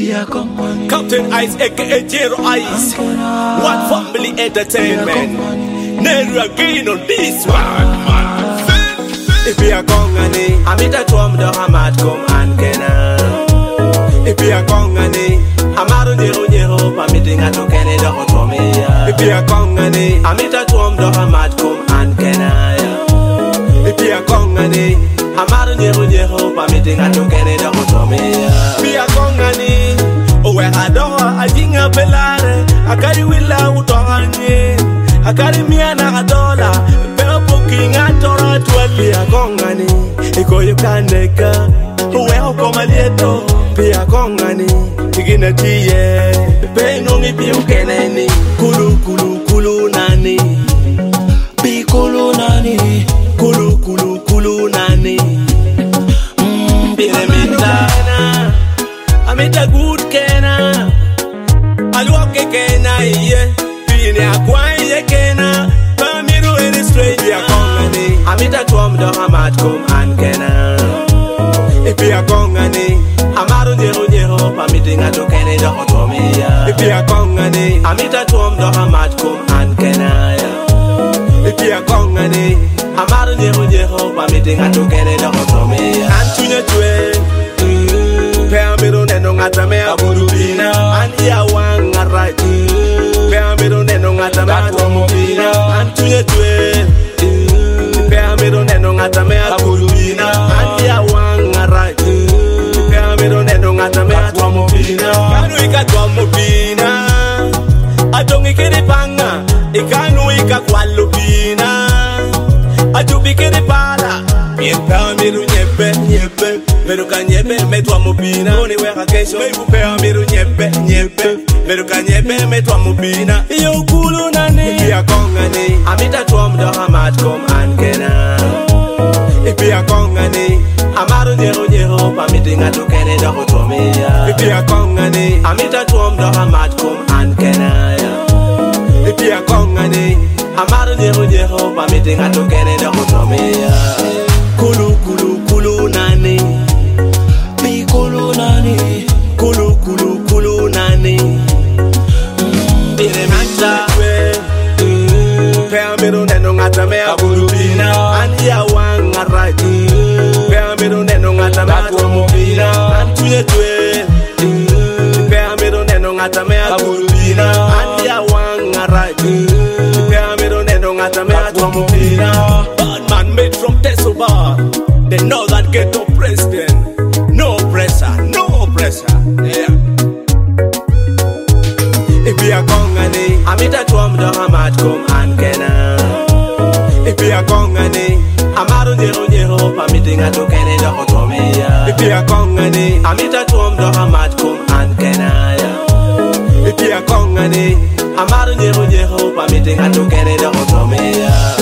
Captain Ice aka Jero Ice, One Family Entertainment. Never again on this one, man. If you are Kongani, Amita Tom the Hamad come and Kena. If you are Kongani, Amaru Nero, permitting a to Canada or Tomia. If you are Kongani, Amita Tom the Hamad come and Kena. If you are Kongani, Amaru Nero, permitting a to Canada or Tomia. If you are Kongani, oh, I had a jinga pelare, a carry will out on ye, a carry me an $1, booking at Tora 12 year Kongani, Iko you can make a welcome a little, Pia Kongani, begin a tea, pay no me can any, Kulu Kulu Kulu Nani, Be Kulu Nani, Kulu Kulu Kulu Nani, I made a good Kena. I walk a Kena, yeah. Being a quiet Kena. Pamiru and a stranger Kongani. I made a Tom the Hamad come and Kena. If you are Kongani, Amaru Nero, permitting a to Canada or Tomia. If you are Kongani, I made a Tom the Hamad come and Kena. If you are Kongani, Amaru Nero, permitting a to Canada or Tomia. And to the 12. Peamiru neno ngata me aburubina Andia wanga right Peamiru neno ngata me aburubina Antunye tue Peamiru neno ngata me aburubina Andia wanga right Peamiru neno ngata me aburubina Kanu ikatwa mubina Atongi kiri panga Ikanu ikakwalubina Atubi kiri pala Peamiru nyepe nyepe Meruka nyepe metwa mubina Oni weka kesho Mepupea miru nyepe nyepe Meruka nyepe metwa mubina Iyo ukulu nani Ipia Kongani Amita Tom the Hamad come and Kena Ipia Kongani Amaru Nero permitting a to Canada or Tomia Ipia Kongani Amita Tom the Hamad come and Kena Ipia Kongani Amaru Nero permitting a to Canada or Tomia Kulu Kulu Kulu nani Kulu nani, Kulu Kulu Kulu nani. Bine mita, Peamiru neno ngata me aburubina. Andia wanga right, Peamiru neno ngata me aburubina. Antunye tue, Peamiru neno ngata me aburubina. Andia wanga right, Peamiru neno ngata me aburubina. Bad man made from Tesoba, they know that ghetto president. No pressure, no pressure. Yeah. If you are Kongani, Amita Tom the Hamad come and Kena. If you are Kongani, Amaru Nero, permitting a to Canada or Tomia. If you are Kongani, Amita Tom the Hamad come and Kena. If you are Kongani, Amaru Nero, permitting a to Canada or Tomia.